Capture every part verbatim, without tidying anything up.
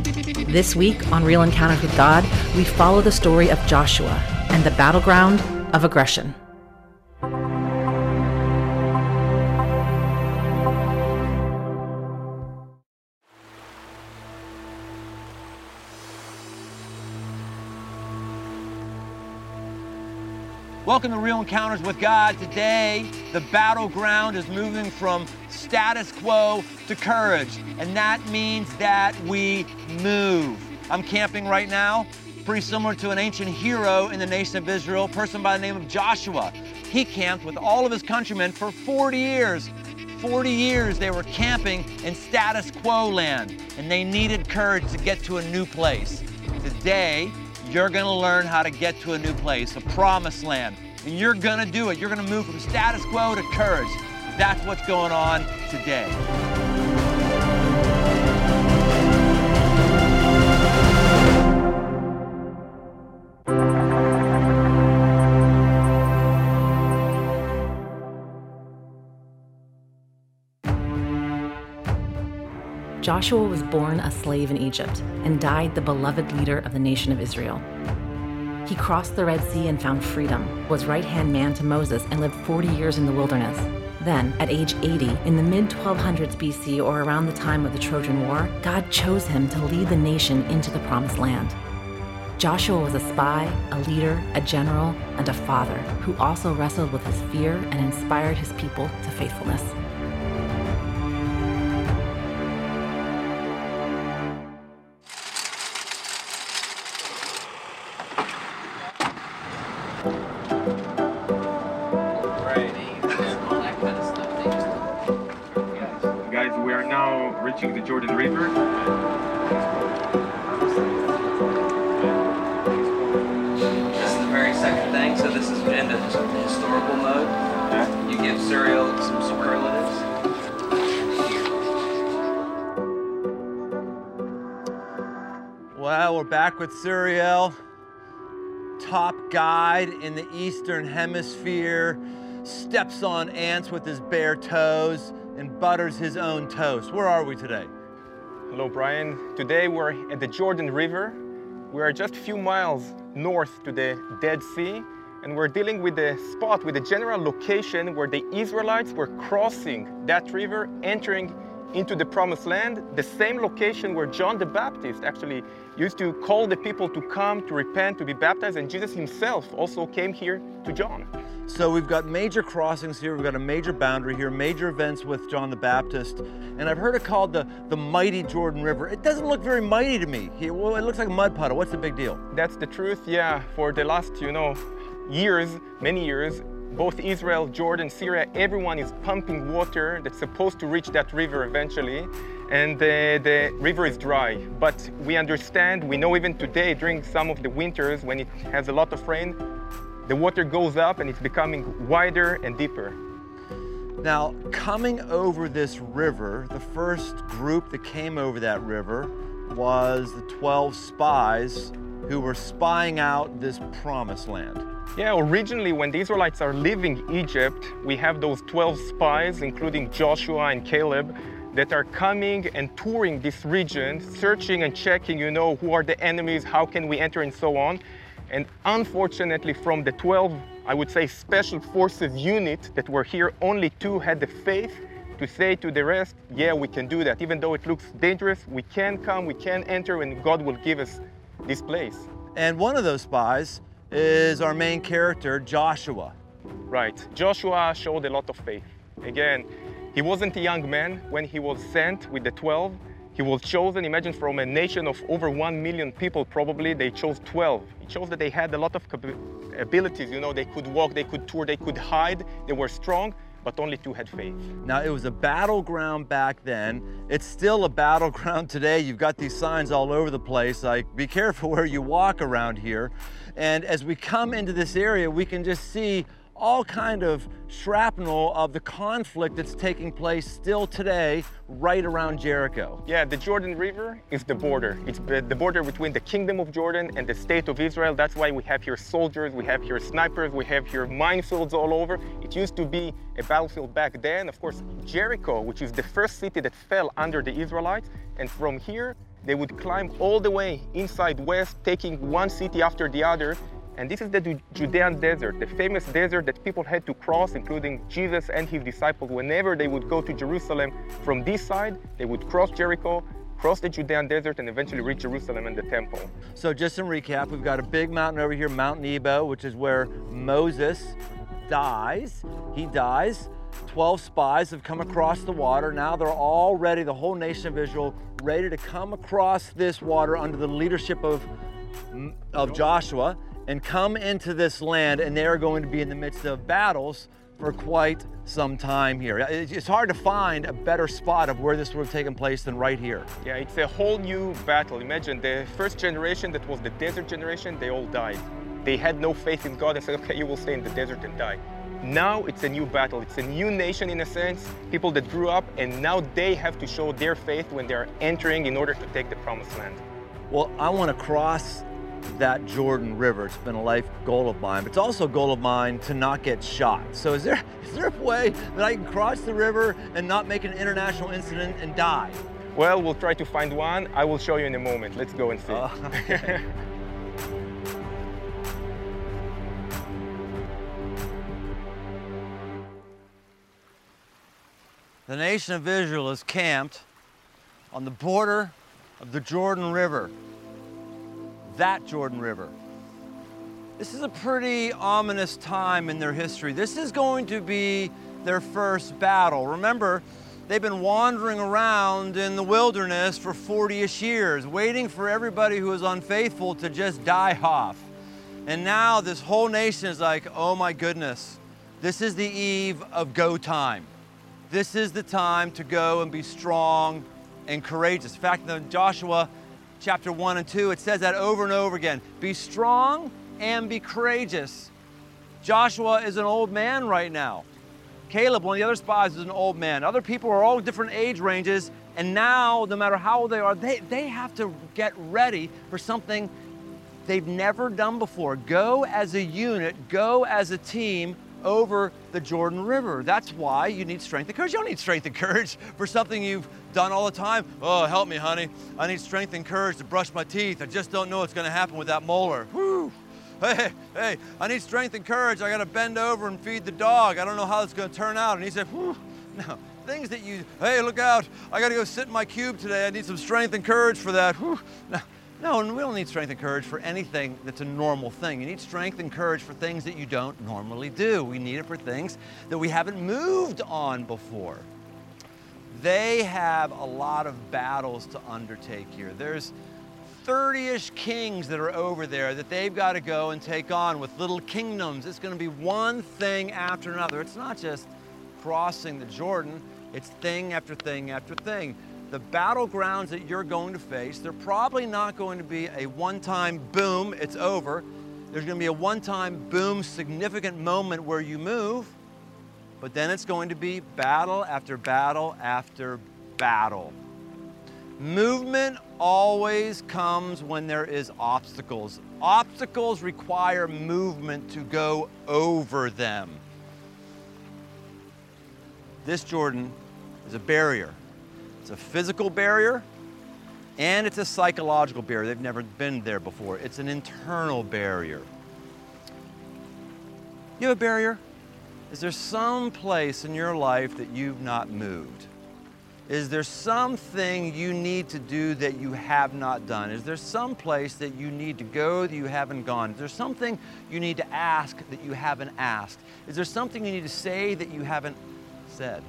This week on Real Encounters with God, we follow the story of Joshua and the battleground of aggression. Welcome to Real Encounters with God. Today, the battleground is moving from status quo to courage, and that means that we move. I'm camping right now, pretty similar to an ancient hero in the nation of Israel, a person by the name of Joshua. He camped with all of his countrymen for forty years. forty years they were camping in status quo land, and they needed courage to get to a new place. Today, you're gonna learn how to get to a new place, a promised land. And you're gonna do it. You're gonna move from status quo to courage. That's what's going on today. Joshua was born a slave in Egypt and died the beloved leader of the nation of Israel. He crossed the Red Sea and found freedom, was right-hand man to Moses, and lived forty years in the wilderness. Then, at age eighty, in the mid twelve hundreds B C, or around the time of the Trojan War, God chose him to lead the nation into the Promised Land. Joshua was a spy, a leader, a general, and a father who also wrestled with his fear and inspired his people to faithfulness. The Jordan River. This is the very second thing, so this is in the historical mode. Yeah. You give Suriel some superlatives. Well, we're back with Suriel, top guide in the Eastern Hemisphere, steps on ants with his bare toes, and butters his own toast. Where are we today? Hello, Brian. Today we're at the Jordan River. We are just a few miles north to the Dead Sea, and we're dealing with the spot, with the general location where the Israelites were crossing that river, entering into the Promised Land, the same location where John the Baptist actually used to call the people to come, to repent, to be baptized, and Jesus himself also came here to John. So we've got major crossings here, we've got a major boundary here, major events with John the Baptist, and I've heard it called the, the mighty Jordan River. It doesn't look very mighty to me. Here, well, it looks like a mud puddle. What's the big deal? That's the truth, yeah. For the last, you know, years, many years, both Israel, Jordan, Syria, everyone is pumping water that's supposed to reach that river eventually, and the, the river is dry. But we understand, we know even today, during some of the winters, when it has a lot of rain, the water goes up and it's becoming wider and deeper. Now, coming over this river, the first group that came over that river was the twelve spies who were spying out this promised land. Yeah, originally when the Israelites are leaving Egypt, we have those twelve spies, including Joshua and Caleb, that are coming and touring this region, searching and checking, you know, who are the enemies, how can we enter, and so on. And unfortunately, from the twelve, I would say, special forces unit that were here, only two had the faith to say to the rest, yeah, we can do that. Even though it looks dangerous, we can come, we can enter, and God will give us this place. And one of those spies is our main character, Joshua. Right. Joshua showed a lot of faith. Again, he wasn't a young man when he was sent with the twelve. He was chosen, imagine, from a nation of over one million people, probably, they chose twelve. It shows that they had a lot of abilities, you know, they could walk, they could tour, they could hide, they were strong, but only two had faith. Now, it was a battleground back then. It's still a battleground today. You've got these signs all over the place, like, be careful where you walk around here. And as we come into this area, we can just see all kind of shrapnel of the conflict that's taking place still today right around Jericho. Yeah, the Jordan River is the border. It's the the border between the Kingdom of Jordan and the State of Israel. That's why we have here soldiers, we have here snipers, we have here minefields all over. It used to be a battlefield back then. Of course, Jericho, which is the first city that fell under the Israelites, and from here, they would climb all the way inside west, taking one city after the other. And this is the Judean desert, the famous desert that people had to cross, including Jesus and his disciples. Whenever they would go to Jerusalem from this side, they would cross Jericho, cross the Judean desert, and eventually reach Jerusalem and the temple. So just in recap, we've got a big mountain over here, Mount Nebo, which is where Moses dies. He dies. twelve spies have come across the water. Now they're all ready, the whole nation of Israel, ready to come across this water under the leadership of, of Joshua and come into this land, and they're going to be in the midst of battles for quite some time here. It's hard to find a better spot of where this would have taken place than right here. Yeah, it's a whole new battle. Imagine the first generation that was the desert generation, they all died. They had no faith in God and said, okay, you will stay in the desert and die. Now it's a new battle. It's a new nation in a sense, people that grew up, and now they have to show their faith when they're entering in order to take the promised land. Well, I want to cross that Jordan River. It's been a life goal of mine, but it's also a goal of mine to not get shot. So is there is there a way that I can cross the river and not make an international incident and die? Well, we'll try to find one. I will show you in a moment. Let's go and see. Uh, okay. The nation of Israel is camped on the border of the Jordan River. That Jordan River. This is a pretty ominous time in their history. This is going to be their first battle. Remember, they've been wandering around in the wilderness for forty-ish years, waiting for everybody who is unfaithful to just die off. And now this whole nation is like, oh my goodness, this is the eve of go time. This is the time to go and be strong and courageous. In fact, in Joshua chapter one and two, it says that over and over again. Be strong and be courageous. Joshua is an old man right now. Caleb, one of the other spies, is an old man. Other people are all different age ranges, and now, no matter how old they are, they, they have to get ready for something they've never done before. Go as a unit, go as a team over the Jordan River. That's why you need strength and courage. You don't need strength and courage for something you've done all the time. Oh, help me, honey. I need strength and courage to brush my teeth. I just don't know what's going to happen with that molar. Woo! Hey, hey, I need strength and courage. I got to bend over and feed the dog. I don't know how it's going to turn out. And he said, whew. No, things that you, hey, look out. I got to go sit in my cube today. I need some strength and courage for that. Whew. No. No, and we don't need strength and courage for anything that's a normal thing. You need strength and courage for things that you don't normally do. We need it for things that we haven't moved on before. They have a lot of battles to undertake here. There's thirty-ish kings that are over there that they've got to go and take on with little kingdoms. It's going to be one thing after another. It's not just crossing the Jordan. It's thing after thing after thing. The battlegrounds that you're going to face, they're probably not going to be a one-time boom, it's over. There's going to be a one-time boom, significant moment where you move, but then it's going to be battle after battle after battle. Movement always comes when there is obstacles. Obstacles require movement to go over them. This Jordan is a barrier. It's a physical barrier, and it's a psychological barrier. They've never been there before. It's an internal barrier. You have a barrier? Is there some place in your life that you've not moved? Is there something you need to do that you have not done? Is there some place that you need to go that you haven't gone? Is there something you need to ask that you haven't asked? Is there something you need to say that you haven't said?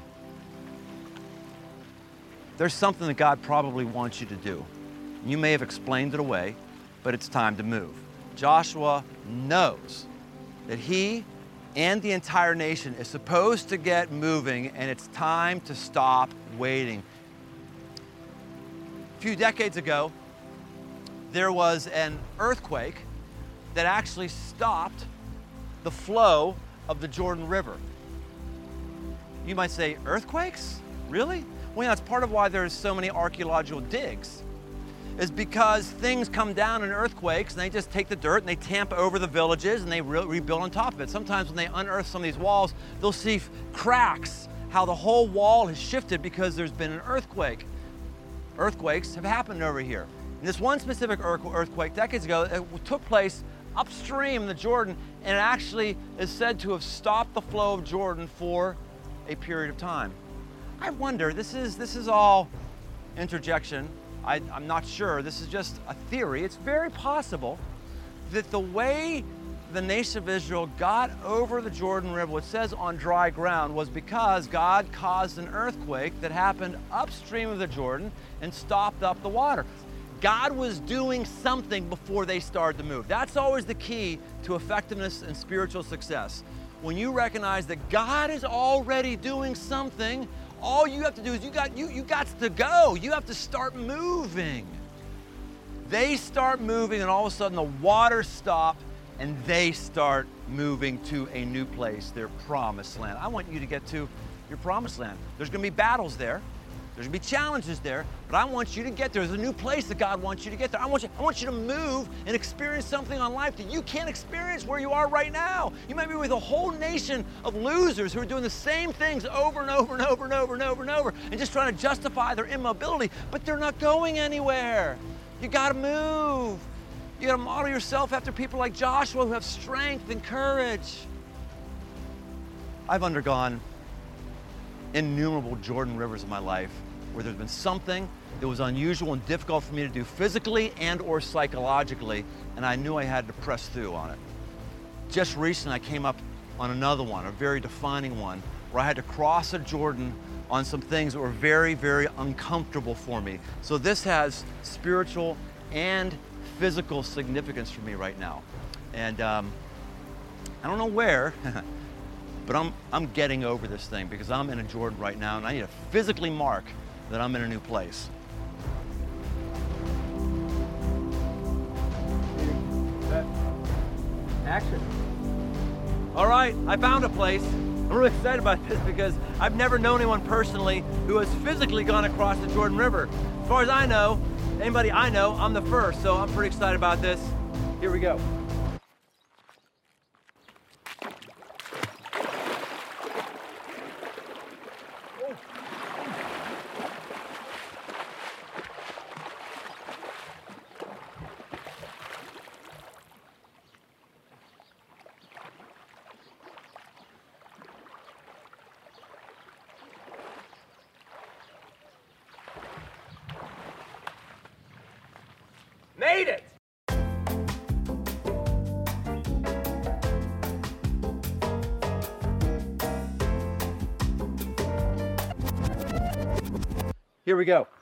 There's something that God probably wants you to do. You may have explained it away, but it's time to move. Joshua knows that he and the entire nation is supposed to get moving, and it's time to stop waiting. A few decades ago, there was an earthquake that actually stopped the flow of the Jordan River. You might say, earthquakes? Really? Well, yeah, that's part of why there's so many archaeological digs, is because things come down in earthquakes and they just take the dirt and they tamp over the villages and they re rebuild on top of it. Sometimes when they unearth some of these walls, they'll see cracks, how the whole wall has shifted because there's been an earthquake. Earthquakes have happened over here. And this one specific earthquake decades ago, it took place upstream in the Jordan, and it actually is said to have stopped the flow of Jordan for a period of time. I wonder, this is, this is all interjection. I, I'm not sure, this is just a theory. It's very possible that the way the nation of Israel got over the Jordan River, it says on dry ground, was because God caused an earthquake that happened upstream of the Jordan and stopped up the water. God was doing something before they started to move. That's always the key to effectiveness and spiritual success. When you recognize that God is already doing something, all you have to do is you got, you, you got to go. You have to start moving. They start moving and all of a sudden the waters stop and they start moving to a new place, their promised land. I want you to get to your promised land. There's gonna be battles there. There's gonna be challenges there, but I want you to get there. There's a new place that God wants you to get there. I want you, I want you to move and experience something on life that you can't experience where you are right now. You might be with a whole nation of losers who are doing the same things over and over and over and over and over and over and just trying to justify their immobility, but they're not going anywhere. You gotta move. You gotta model yourself after people like Joshua who have strength and courage. I've undergone innumerable Jordan rivers in my life where there's been something that was unusual and difficult for me to do physically and or psychologically, and I knew I had to press through on it. Just recently I came up on another one, a very defining one, where I had to cross a Jordan on some things that were very, very uncomfortable for me. So this has spiritual and physical significance for me right now. And um, I don't know where, but I'm, I'm getting over this thing because I'm in a Jordan right now and I need to physically mark that I'm in a new place. Action. All right, I found a place. I'm really excited about this because I've never known anyone personally who has physically gone across the Jordan River. As far as I know, anybody I know, I'm the first, so I'm pretty excited about this. Here we go. Made it! Here we go.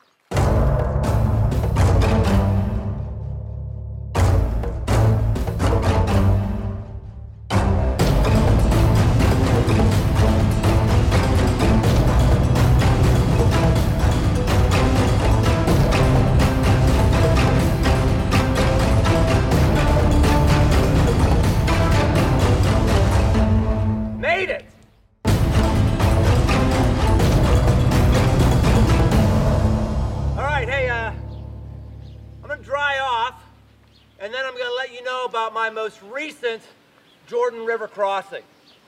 And then I'm going to let you know about my most recent Jordan River crossing.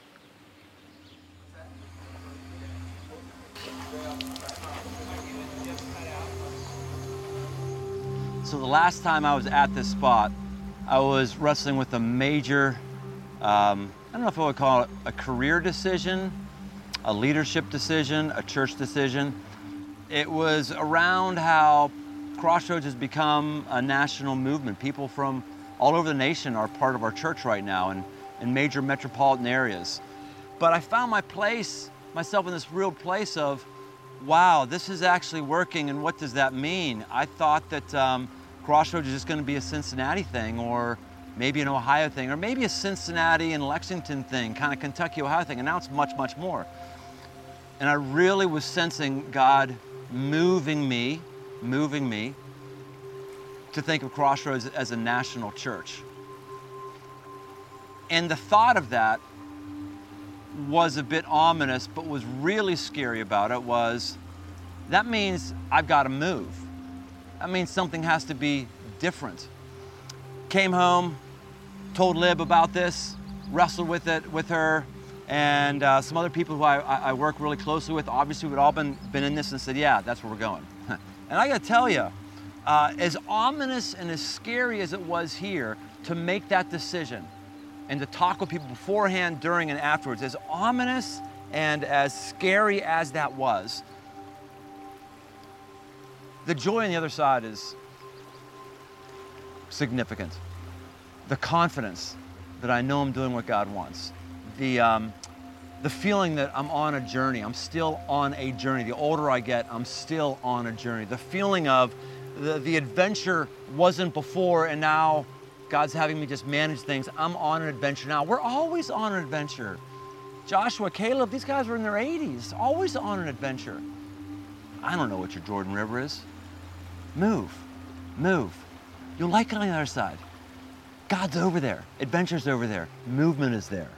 So the last time I was at this spot, I was wrestling with a major, um, I don't know if I would call it a career decision, a leadership decision, a church decision. It was around how Crossroads has become a national movement. People from all over the nation are part of our church right now and in major metropolitan areas. But I found my place, myself in this real place of, wow, this is actually working, and what does that mean? I thought that um, Crossroads is just going to be a Cincinnati thing, or maybe an Ohio thing, or maybe a Cincinnati and Lexington thing, kind of Kentucky, Ohio thing, and now it's much, much more. And I really was sensing God moving me, moving me to think of Crossroads as a national church. And the thought of that was a bit ominous, but was really scary about it was, that means I've got to move. That means something has to be different. Came home, told Lib about this, wrestled with it with her, and uh, some other people who I, I work really closely with, obviously we'd all been, been in this, and said, yeah, that's where we're going. And I gotta tell you, uh, as ominous and as scary as it was here to make that decision and to talk with people beforehand, during, and afterwards, as ominous and as scary as that was, the joy on the other side is significant. The confidence that I know I'm doing what God wants. The, um, the feeling that I'm on a journey. I'm still on a journey. The older I get, I'm still on a journey. The feeling of the, the adventure wasn't before, and now God's having me just manage things. I'm on an adventure now. We're always on an adventure. Joshua, Caleb, these guys were in their eighties, always on an adventure. I don't know what your Jordan River is. Move, move. You'll like it on the other side. God's over there, adventure's over there, movement is there.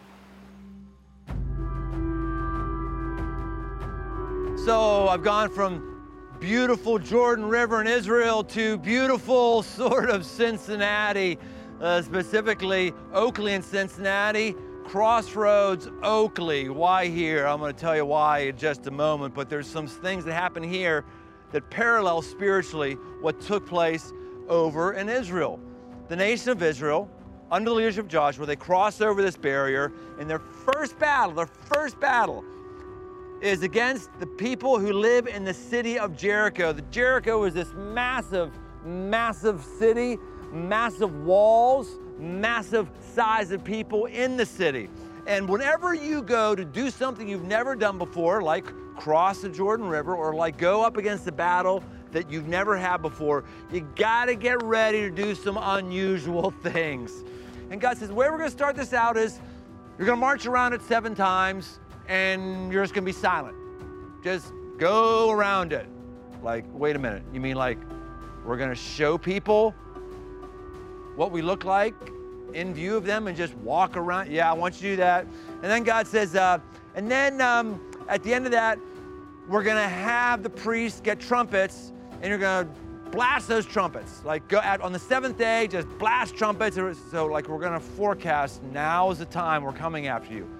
So I've gone from beautiful Jordan River in Israel to beautiful sort of Cincinnati, uh, specifically Oakley and Cincinnati, Crossroads, Oakley. Why here? I'm gonna tell you why in just a moment, but there's some things that happen here that parallel spiritually what took place over in Israel. The nation of Israel, under the leadership of Joshua, they cross over this barrier, and their first battle, their first battle is against the people who live in the city of Jericho. The Jericho is this massive, massive city, massive walls, massive size of people in the city. And whenever you go to do something you've never done before, like cross the Jordan River, or like go up against a battle that you've never had before, you gotta get ready to do some unusual things. And God says, the way we're gonna start this out is, you're gonna march around it seven times, and you're just gonna be silent. Just go around it. Like, wait a minute, you mean like, we're gonna show people what we look like in view of them and just walk around? Yeah, I want you to do that. And then God says, uh, and then um, at the end of that, we're gonna have the priests get trumpets, and you're gonna blast those trumpets. Like go out on the seventh day, just blast trumpets. So like we're gonna forecast, now is the time we're coming after you.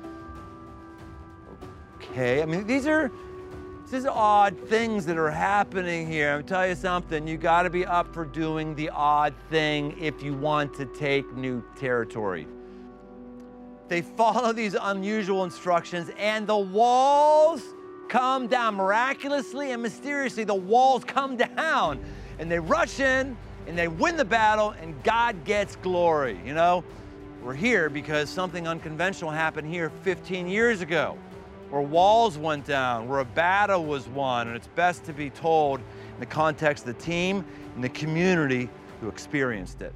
Okay, I mean, these are, these are odd things that are happening here. I'll tell you something, you gotta be up for doing the odd thing if you want to take new territory. They follow these unusual instructions, and the walls come down miraculously and mysteriously. The walls come down, and they rush in, and they win the battle, and God gets glory. You know, we're here because something unconventional happened here fifteen years ago, where walls went down, where a battle was won, and it's best to be told in the context of the team and the community who experienced it.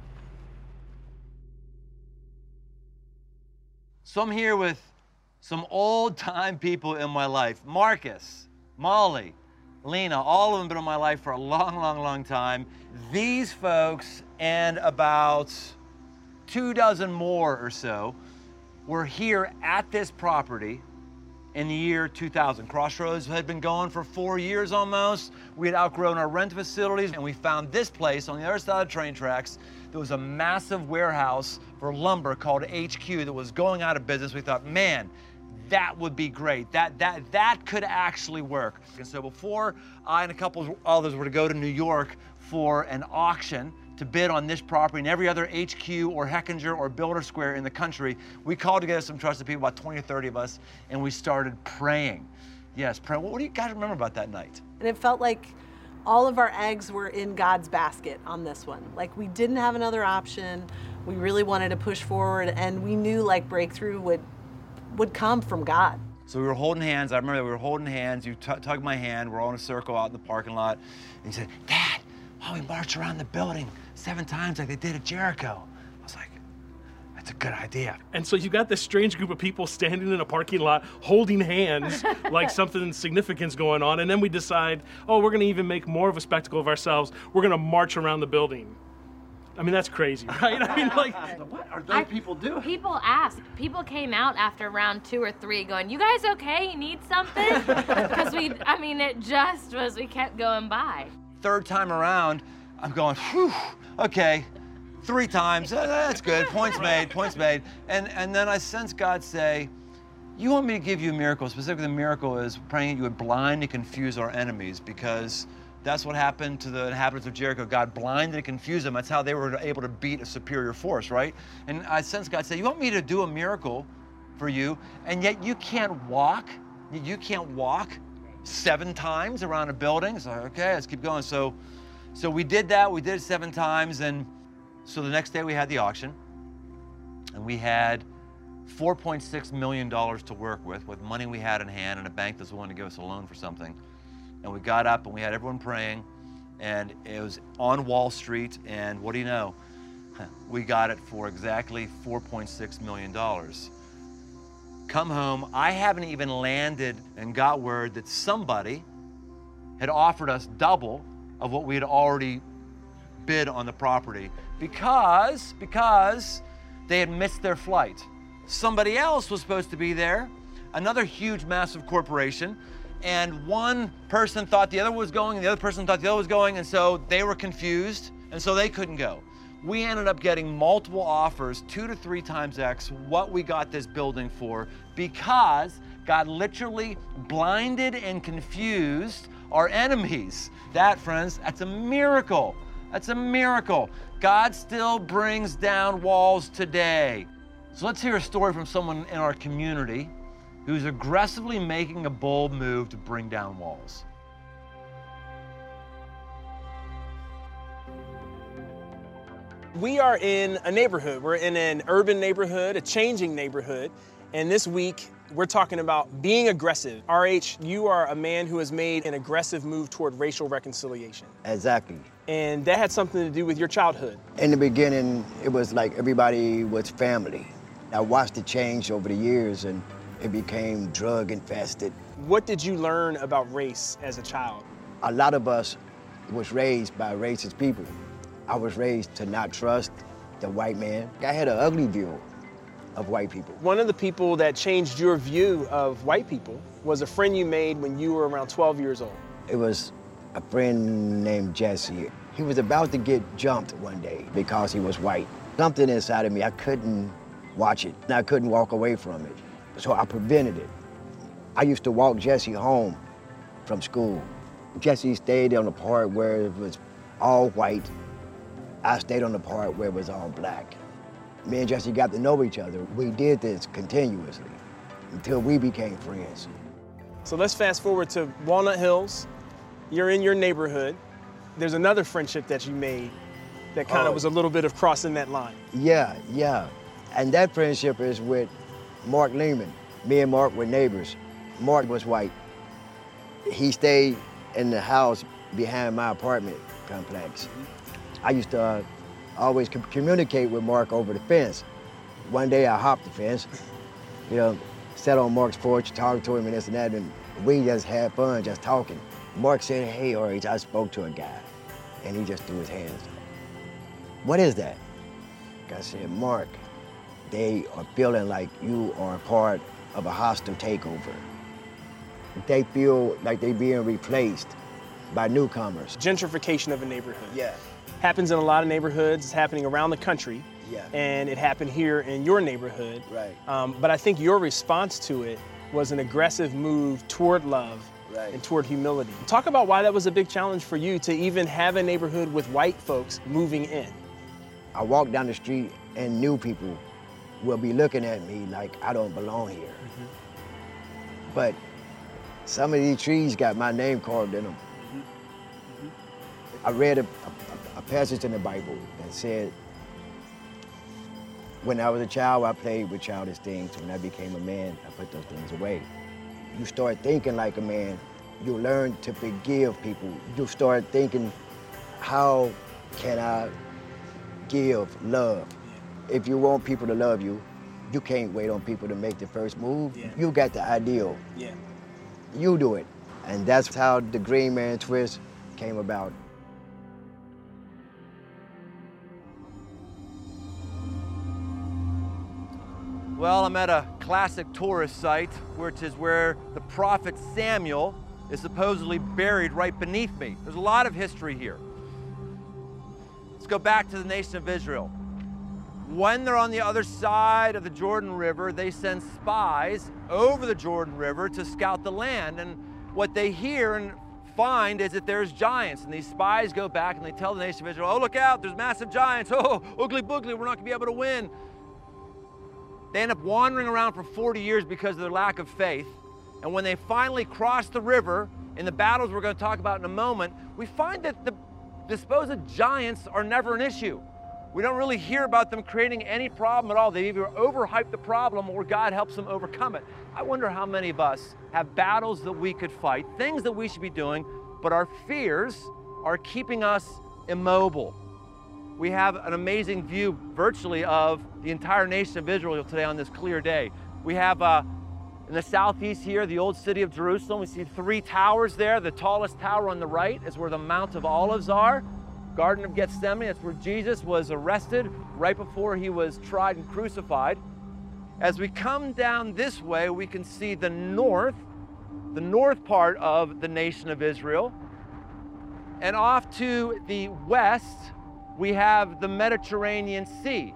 So I'm here with some old-time people in my life. Marcus, Molly, Lena, all of them been in my life for a long, long, long time. These folks and about two dozen more or so were here at this property in the year two thousand. Crossroads had been going for four years almost. We had outgrown our rent facilities, and we found this place on the other side of the train tracks. There was a massive warehouse for lumber called H Q that was going out of business. We thought, man, that would be great. That, that, that could actually work. And so before I and a couple others were to go to New York for an auction to bid on this property and every other H Q or Hechinger or Builder Square in the country, we called together some trusted people, about twenty or thirty of us, and we started praying. Yes, praying. What do you guys remember about that night? And it felt like all of our eggs were in God's basket on this one. Like we didn't have another option. We really wanted to push forward, and we knew like breakthrough would would come from God. So we were holding hands. I remember we were holding hands. You t- tugged my hand. We're all in a circle out in the parking lot. And you said, Dad, why don't we march around the building seven times like they did at Jericho? I was like, that's a good idea. And so you got this strange group of people standing in a parking lot holding hands like something significant's going on. And then we decide, oh, we're going to even make more of a spectacle of ourselves. We're going to march around the building. I mean, that's crazy, right? I mean, like, What are those I- people doing? People asked. People came out after round two or three going, you guys okay? You need something? Because we, I mean, it just was, we kept going by. Third time around, I'm going, whew, okay. Three times, uh, that's good, points made, points made. And, and then I sense God say, you want me to give you a miracle. Specifically, the miracle is praying that you would blind and confuse our enemies, because that's what happened to the inhabitants of Jericho. God blinded and confused them. That's how they were able to beat a superior force, right? And I sense God say, you want me to do a miracle for you, and yet you can't walk? You can't walk seven times around a building? So, okay, let's keep going. So, so we did that. We did it seven times, and so the next day we had the auction, and we had four point six million dollars to work with, with money we had in hand and a bank that's willing to give us a loan for something. And we got up and we had everyone praying, and it was on Wall Street, and what do you know? We got it for exactly four point six million dollars. Come home, I haven't even landed and got word that somebody had offered us double of what we had already bid on the property because, because they had missed their flight. Somebody else was supposed to be there, another huge, massive corporation, and one person thought the other was going, and the other person thought the other was going, and so they were confused, and so they couldn't go. We ended up getting multiple offers, two to three times X what we got this building for, because God literally blinded and confused our enemies. That, friends, that's a miracle. That's a miracle. God still brings down walls today. So let's hear a story from someone in our community who's aggressively making a bold move to bring down walls. We are in a neighborhood. We're in an urban neighborhood, a changing neighborhood. And this week, we're talking about being aggressive. R H, you are a man who has made an aggressive move toward racial reconciliation. Exactly. And that had something to do with your childhood. In the beginning, it was like everybody was family. I watched it change over the years, and it became drug infested. What did you learn about race as a child? A lot of us was raised by racist people. I was raised to not trust the white man. I had an ugly view of white people. One of the people that changed your view of white people was a friend you made when you were around twelve years old. It was a friend named Jesse. He was about to get jumped one day because he was white. Something inside of me, I couldn't watch it, and I couldn't walk away from it. So I prevented it. I used to walk Jesse home from school. Jesse stayed on the part where it was all white. I stayed on the part where it was all black. Me and Jesse got to know each other. We did this continuously until we became friends. So let's fast forward to Walnut Hills. You're in your neighborhood. There's another friendship that you made that kind of Oh. was a little bit of crossing that line. Yeah, yeah. And that friendship is with Mark Lehman. Me and Mark were neighbors. Mark was white. He stayed in the house behind my apartment complex. I used to uh, always com- communicate with Mark over the fence. One day I hopped the fence, you know, sat on Mark's porch, talked to him and this and that, and we just had fun just talking. Mark said, hey, R H, I spoke to a guy, and he just threw his hands up. What is that? I said, Mark, they are feeling like you are a part of a hostile takeover. They feel like they're being replaced by newcomers. Gentrification of a neighborhood. Yeah. Happens in a lot of neighborhoods. It's happening around the country. Yeah. And it happened here in your neighborhood. Right. Um, but I think your response to it was an aggressive move toward love Right. and toward humility. Talk about why that was a big challenge for you to even have a neighborhood with white folks moving in. I walk down the street and new people will be looking at me like I don't belong here. Mm-hmm. But some of these trees got my name carved in them. Mm-hmm. Mm-hmm. I read a, a, a passage in the Bible that said, when I was a child, I played with childish things. When I became a man, I put those things away. You start thinking like a man. You learn to forgive people. You start thinking, how can I give love? If you want people to love you, you can't wait on people to make the first move. Yeah. You got the ideal. Yeah. You do it. And that's how the Green Man Twist came about. Well, I'm at a classic tourist site, which is where the prophet Samuel is supposedly buried right beneath me. There's a lot of history here. Let's go back to the nation of Israel. When they're on the other side of the Jordan River, they send spies over the Jordan River to scout the land. And what they hear and find is that there's giants. And these spies go back and they tell the nation of Israel, oh, look out, there's massive giants. Oh, oogly boogly, we're not gonna be able to win. They end up wandering around for forty years because of their lack of faith. And when they finally cross the river, in the battles we're going to talk about in a moment, we find that the, the supposed giants are never an issue. We don't really hear about them creating any problem at all. They either overhype the problem or God helps them overcome it. I wonder how many of us have battles that we could fight, things that we should be doing, but our fears are keeping us immobile. We have an amazing view virtually of the entire nation of Israel today on this clear day. We have uh, in the southeast here, the old city of Jerusalem. We see three towers there. The tallest tower on the right is where the Mount of Olives are. Garden of Gethsemane, that's where Jesus was arrested right before he was tried and crucified. As we come down this way, we can see the north, the north part of the nation of Israel. And off to the west, we have the Mediterranean Sea.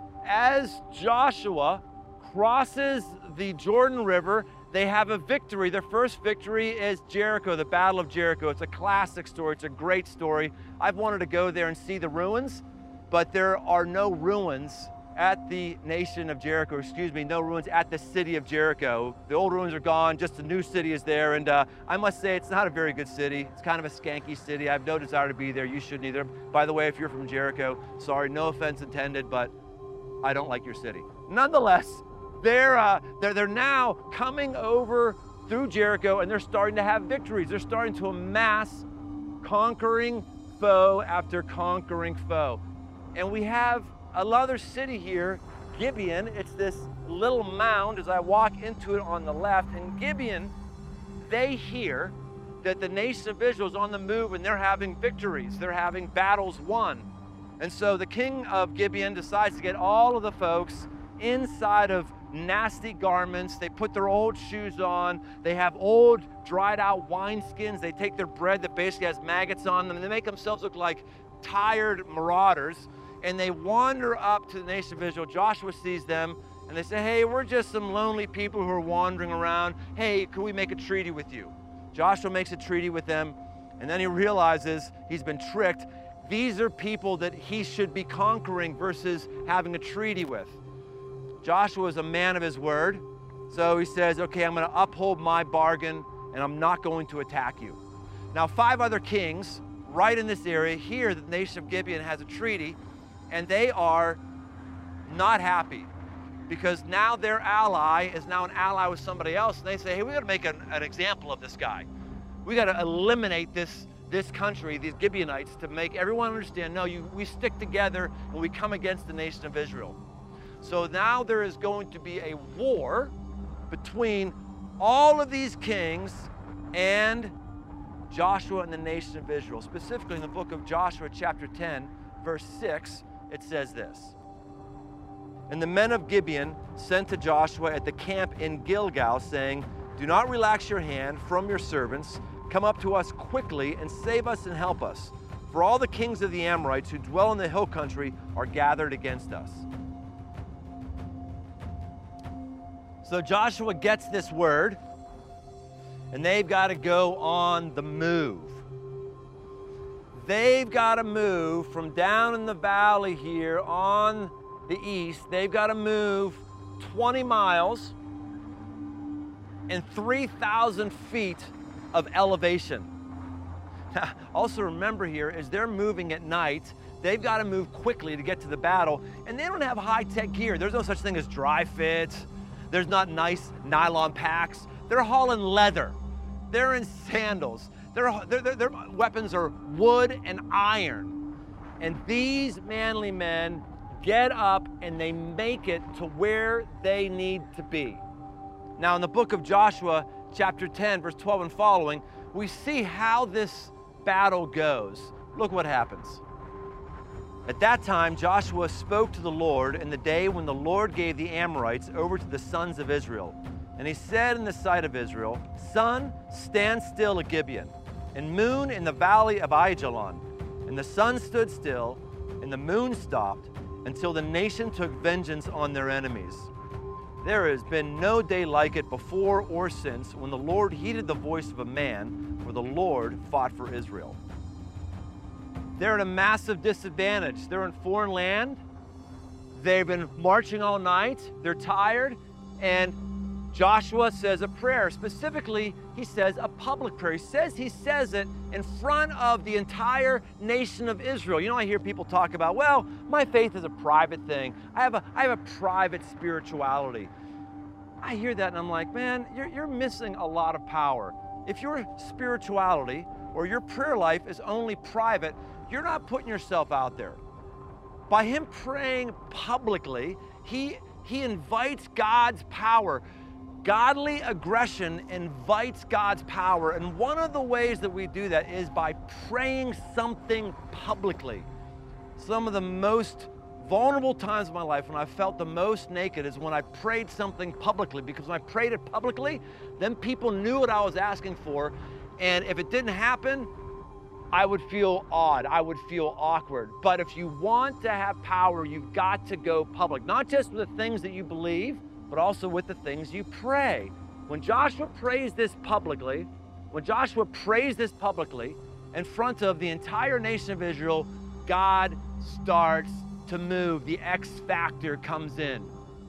As Joshua crosses the Jordan River, they have a victory. Their first victory is Jericho, the Battle of Jericho. It's a classic story. It's a great story. I've wanted to go there and see the ruins, but there are no ruins at the nation of Jericho, excuse me, no ruins at the city of Jericho. The old ruins are gone, just the new city is there, and uh, I must say it's not a very good city. It's kind of a skanky city. I have no desire to be there. You shouldn't either. By the way, if you're from Jericho, sorry, no offense intended, but I don't like your city. Nonetheless, they're, uh, they're, they're now coming over through Jericho, and they're starting to have victories. They're starting to amass conquering foe after conquering foe. And we have another city here, Gibeon. It's this little mound as I walk into it on the left. And Gibeon, they hear that the nation of Israel is on the move and they're having victories. They're having battles won. And so the king of Gibeon decides to get all of the folks inside of nasty garments. They put their old shoes on. They have old dried out wineskins. They take their bread that basically has maggots on them and they make themselves look like tired marauders. And they wander up to the nation of Israel. Joshua sees them and they say, hey, we're just some lonely people who are wandering around. Hey, could we make a treaty with you? Joshua makes a treaty with them, and then he realizes he's been tricked. These are people that he should be conquering versus having a treaty with. Joshua is a man of his word, so he says, okay, I'm going to uphold my bargain and I'm not going to attack you. Now, five other kings right in this area hear that the nation of Gibeon has a treaty, and they are not happy because now their ally is now an ally with somebody else, and they say, hey, we got to make an, an example of this guy. We got to eliminate this, this country, these Gibeonites, to make everyone understand, no, you, we stick together and we come against the nation of Israel. So now there is going to be a war between all of these kings and Joshua and the nation of Israel. Specifically in the book of Joshua, chapter ten, verse six, it says this. And the men of Gibeon sent to Joshua at the camp in Gilgal, saying, do not relax your hand from your servants. Come up to us quickly and save us and help us. For all the kings of the Amorites who dwell in the hill country are gathered against us. So Joshua gets this word, and they've got to go on the move. They've got to move from down in the valley here on the east. They've got to move twenty miles and three thousand feet of elevation. Now, also remember here, as they're moving at night, they've got to move quickly to get to the battle, and they don't have high-tech gear. There's no such thing as dry fit. There's not nice nylon packs. They're hauling leather. They're in sandals. Their, their, their, their weapons are wood and iron. And these manly men get up and they make it to where they need to be. Now in the book of Joshua, chapter ten, verse twelve and following, we see how this battle goes. Look what happens. At that time, Joshua spoke to the Lord in the day when the Lord gave the Amorites over to the sons of Israel. And he said in the sight of Israel, Sun, stand still at Gibeon, and moon in the valley of Aijalon. And the sun stood still, and the moon stopped, until the nation took vengeance on their enemies. There has been no day like it before or since, when the Lord heeded the voice of a man, for the Lord fought for Israel. They're at a massive disadvantage. They're in foreign land. They've been marching all night. They're tired. And Joshua says a prayer. Specifically, he says a public prayer. He says he says it in front of the entire nation of Israel. You know, I hear people talk about, well, my faith is a private thing. I have a, I have a private spirituality. I hear that and I'm like, man, you're, you're missing a lot of power. If your spirituality or your prayer life is only private, you're not putting yourself out there. By him praying publicly, he, he invites God's power. Godly aggression invites God's power, and one of the ways that we do that is by praying something publicly. Some of the most vulnerable times of my life when I felt the most naked is when I prayed something publicly, because when I prayed it publicly, then people knew what I was asking for, and if it didn't happen, I would feel odd, I would feel awkward. But if you want to have power, you've got to go public, not just with the things that you believe, but also with the things you pray. When Joshua prays this publicly, when Joshua prays this publicly in front of the entire nation of Israel, God starts to move. The X factor comes in.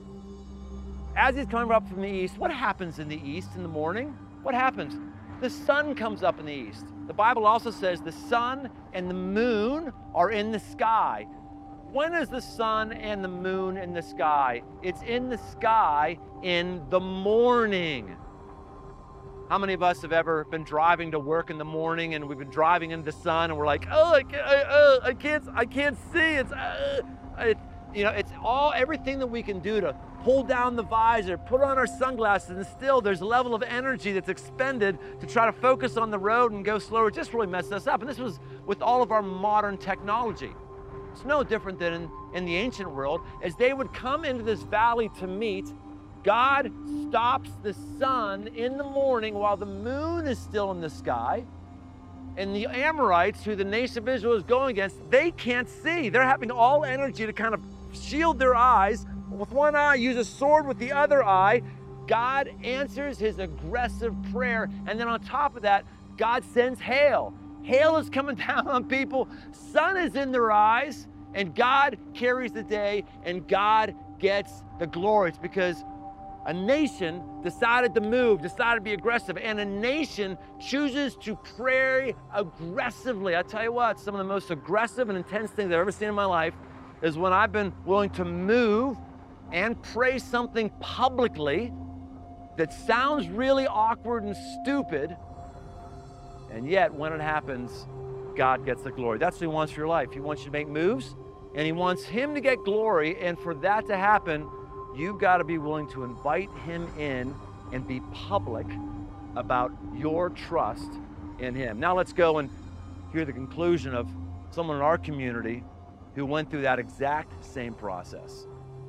As he's coming up from the east, what happens in the east in the morning? What happens? The sun comes up in the east. The Bible also says the sun and the moon are in the sky. When is the sun and the moon in the sky? It's in the sky in the morning. How many of us have ever been driving to work in the morning and we've been driving in the sun and we're like, oh, I can't, I, uh, I can't, I can't see. It's, uh, it, you know, it's all everything that we can do to pull down the visor, put on our sunglasses, and still there's a level of energy that's expended to try to focus on the road and go slower. It just really messed us up. And this was with all of our modern technology. It's no different than in, in the ancient world. As they would come into this valley to meet, God stops the sun in the morning while the moon is still in the sky. And the Amorites, who the nation of Israel is going against, they can't see. They're having all energy to kind of shield their eyes. With one eye, use a sword with the other eye. God answers his aggressive prayer. And then on top of that, God sends hail. Hail is coming down on people. Sun is in their eyes. And God carries the day. And God gets the glory. It's because a nation decided to move, decided to be aggressive. And a nation chooses to pray aggressively. I tell you what, some of the most aggressive and intense things I've ever seen in my life is when I've been willing to move and pray something publicly that sounds really awkward and stupid, and yet when it happens, God gets the glory. That's what he wants for your life. He wants you to make moves, and he wants him to get glory, and for that to happen, you've got to be willing to invite him in and be public about your trust in him. Now let's go and hear the conclusion of someone in our community who went through that exact same process.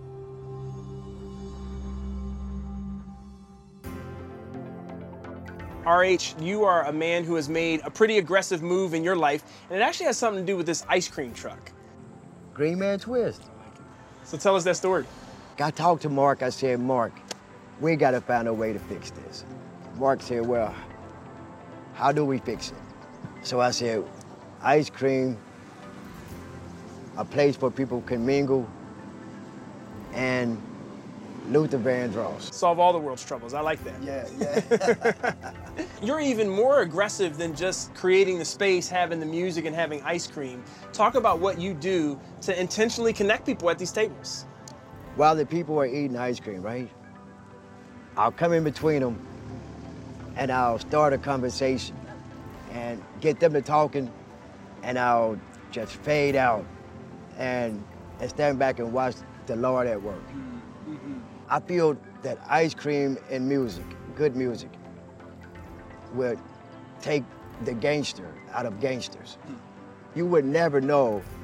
R H, you are a man who has made a pretty aggressive move in your life, and it actually has something to do with this ice cream truck. Green Man Twist. So tell us that story. I talked to Mark. I said, Mark, we got to find a way to fix this. Mark said, well, how do we fix it? So I said, ice cream, a place where people can mingle, and Luther Vandross. Solve all the world's troubles. I like that. Yeah, yeah. You're even more aggressive than just creating the space, having the music, and having ice cream. Talk about what you do to intentionally connect people at these tables. While the people are eating ice cream, right? I'll come in between them and I'll start a conversation and get them to talking, and I'll just fade out and, and stand back and watch the Lord at work. Mm-hmm. I feel that ice cream and music, good music, will take the gangster out of gangsters. You would never know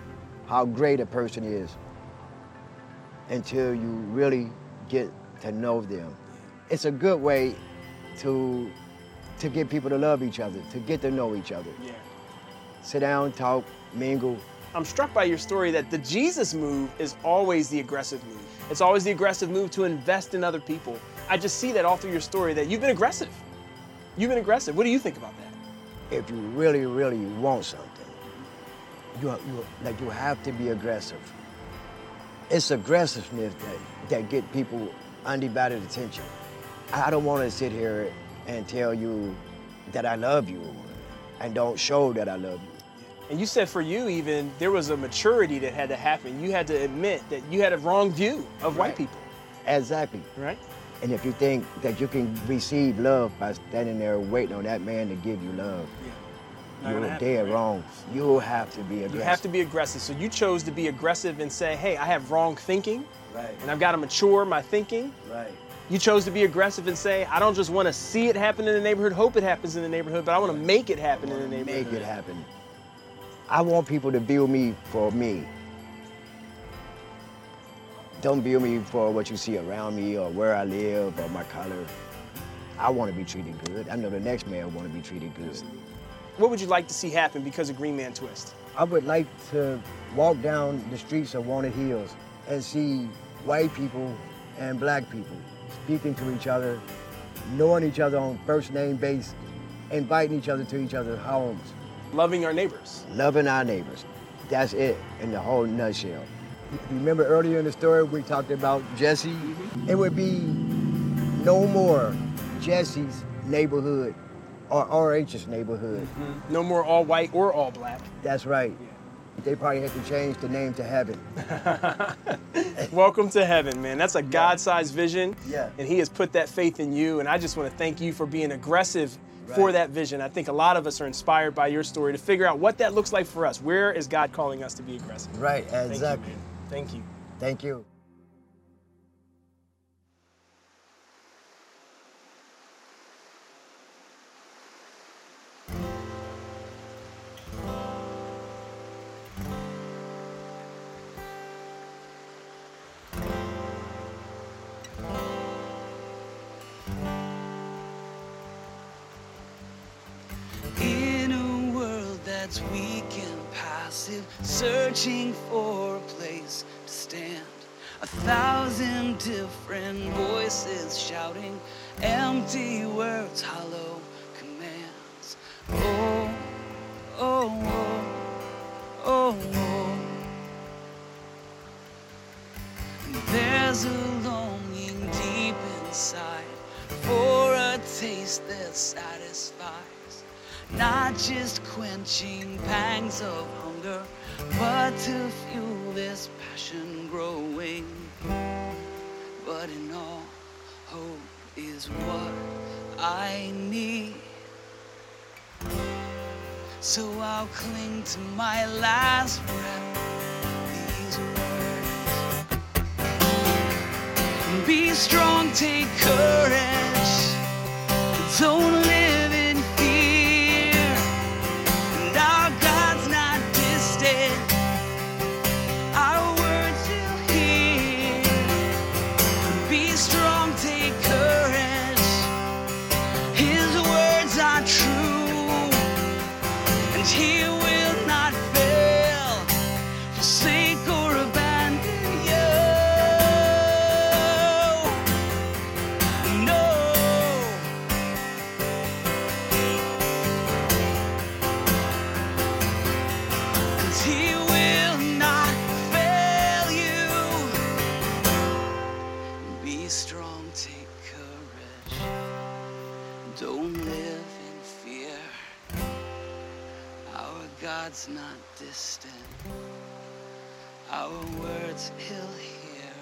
how great a person is until you really get to know them. It's a good way to, to get people to love each other, to get to know each other. Yeah. Sit down, talk, mingle. I'm struck by your story that the Jesus move is always the aggressive move. It's always the aggressive move to invest in other people. I just see that all through your story that you've been aggressive. You've been aggressive. What do you think about that? If you really, really want something, you, you, like you have to be aggressive. It's aggressiveness that, that get people undivided attention. I don't want to sit here and tell you that I love you and don't show that I love you. And you said for you even, there was a maturity that had to happen. You had to admit that you had a wrong view of Right. white people. Exactly. Right? And if you think that you can receive love by standing there waiting on that man to give you love, Not you're gonna happen, dead right? wrong. You have to be aggressive. You have to be aggressive. So you chose to be aggressive and say, hey, I have wrong thinking, Right. and I've got to mature my thinking. Right. You chose to be aggressive and say, I don't just want to see it happen in the neighborhood, hope it happens in the neighborhood, but I want to make it happen in the neighborhood. Make it happen. I want people to view me for me. Don't view me for what you see around me or where I live or my color. I want to be treated good. I know the next man want to be treated good. What would you like to see happen because of Green Man Twist? I would like to walk down the streets of Walnut Hills and see white people and black people speaking to each other, knowing each other on first name base, inviting each other to each other's homes. Loving our neighbors. Loving our neighbors. That's it in the whole nutshell. You remember earlier in the story we talked about Jesse? Mm-hmm. It would be no more Jesse's neighborhood or R H's neighborhood. Mm-hmm. No more all white or all black. That's right. Yeah. They probably had to change the name to Heaven. Welcome to heaven, man. That's a God-sized vision. Yeah. And he has put that faith in you. And I just want to thank you for being aggressive Right. for that vision. I think a lot of us are inspired by your story to figure out what that looks like for us. Where is God calling us to be aggressive? Right, exactly. Thank you, man. Thank you. Thank you. In a world that's weak and passive, searching for a place to stand. A thousand different voices shouting empty words, hollow commands. Oh, oh, oh, oh, oh. And there's a longing deep inside for a taste that satisfies, not just quenching pangs of hunger, but to fuel this passion growing. But in all, hope is what I need. So I'll cling to my last breath, these words. Be strong, take courage, don't live in fear. And our God's not distant, our words you'll hear. Be strong, take courage, his words are true, and he will not fail, forsake or abandon you. No. And he will not fail you. Be strong, take courage, don't live in fear. Our God's not distant, our words he'll hear.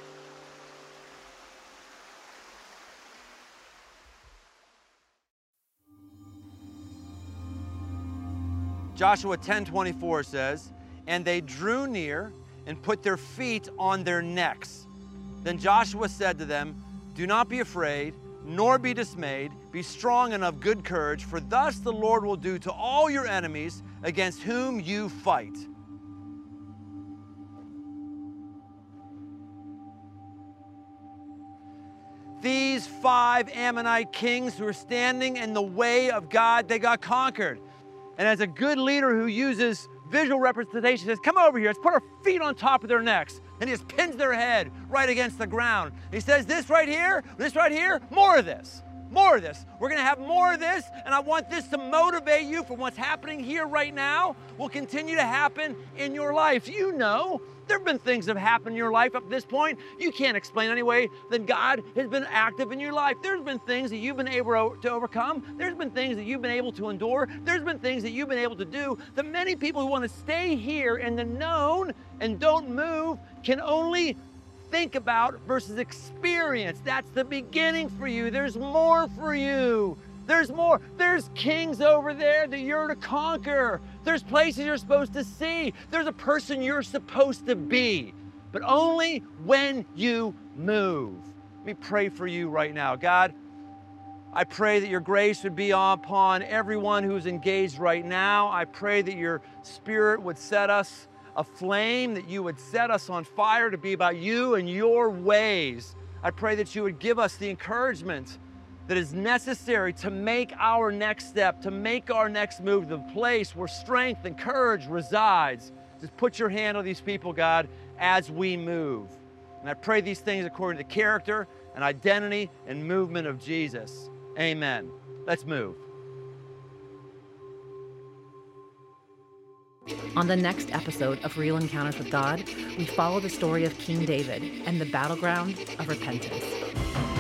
Joshua ten twenty-four says, and they drew near and put their feet on their necks. Then Joshua said to them, do not be afraid, nor be dismayed. Be strong and of good courage, for thus the Lord will do to all your enemies against whom you fight. these five Ammonite kings who are standing in the way of God, they got conquered. And as a good leader who uses visual representation, says, come over here, let's put our feet on top of their necks. And he just pins their head right against the ground. He says, this right here, this right here, more of this. More of this. We're going to have more of this, and I want this to motivate you for what's happening here right now will continue to happen in your life. You know, there have been things that have happened in your life up to this point. You can't explain any way that God has been active in your life. There's been things that you've been able to overcome. There's been things that you've been able to endure. There's been things that you've been able to do that many people who want to stay here in the known and don't move can only think about versus experience. That's the beginning for you. There's more for you. There's more. There's kings over there that you're to conquer. There's places you're supposed to see. There's a person you're supposed to be, but only when you move. Let me pray for you right now. God, I pray that your grace would be upon everyone who's engaged right now. I pray that your Spirit would set us aflame, that you would set us on fire to be about you and your ways. I pray that you would give us the encouragement that is necessary to make our next step, to make our next move to the place where strength and courage resides. Just put your hand on these people, God, as we move. And I pray these things according to the character and identity and movement of Jesus. Amen. Let's move. On the next episode of Real Encounters with God, we follow the story of King David and the battleground of repentance.